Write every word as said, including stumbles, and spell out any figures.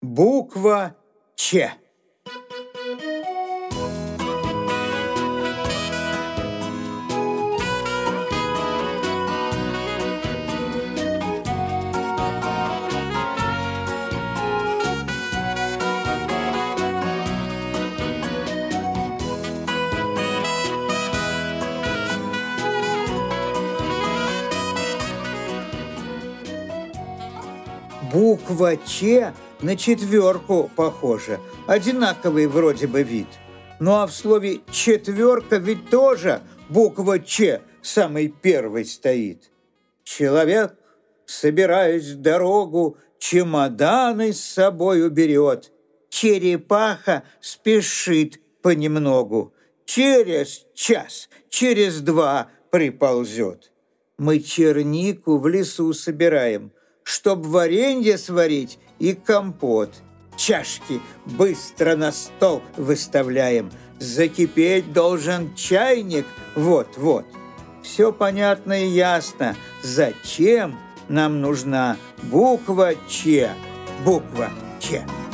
Буква Ч. Буква Ч на четверку похожа, одинаковый вроде бы вид. Ну а в слове четверка ведь тоже буква Ч самой первой стоит. Человек, собираясь в дорогу, чемоданы с собой берет. Черепаха спешит понемногу. Через час, через два приползет. Мы чернику в лесу собираем, чтоб варенье сварить и компот. Чашки быстро на стол выставляем. Закипеть должен чайник вот-вот. Все понятно и ясно, зачем нам нужна буква Ч. Буква Ч.